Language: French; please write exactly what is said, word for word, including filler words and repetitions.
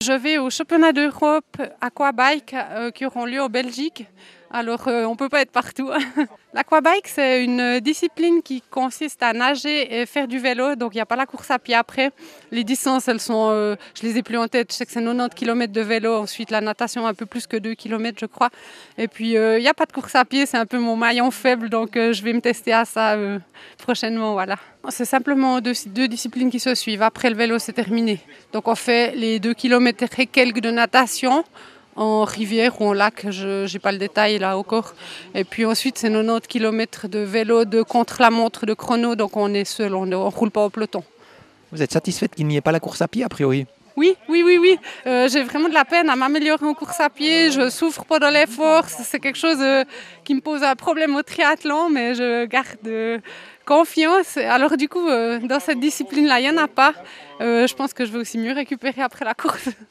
Je vais aux championnats d'Europe aquabike euh, qui auront lieu en Belgique. Alors, euh, on ne peut pas être partout. L'aquabike, c'est une discipline qui consiste à nager et faire du vélo. Donc, il n'y a pas la course à pied après. Les distances, elles sont, euh, je les ai plus en tête. Je sais que c'est quatre-vingt-dix kilomètres de vélo. Ensuite, la natation, un peu plus que deux kilomètres, je crois. Et puis, euh, il n'y a pas de course à pied. C'est un peu mon maillon faible. Donc, euh, je vais me tester à ça euh, prochainement. Voilà. C'est simplement deux, deux disciplines qui se suivent. Après, le vélo, c'est terminé. Donc, on fait les deux kilomètres et quelques de natation en rivière ou en lac, je n'ai pas le détail là encore. Et puis ensuite, c'est quatre-vingt-dix kilomètres de vélo de contre-la-montre de chrono, donc on est seul, on ne roule pas au peloton. Vous êtes satisfaite qu'il n'y ait pas la course à pied a priori? Oui, oui, oui, oui. Euh, j'ai vraiment de la peine à m'améliorer en course à pied. Je souffre pendant l'effort. C'est quelque chose euh, qui me pose un problème au triathlon, mais je garde euh, confiance. Alors du coup, euh, dans cette discipline-là, il n'y en a pas. Euh, je pense que je vais aussi mieux récupérer après la course.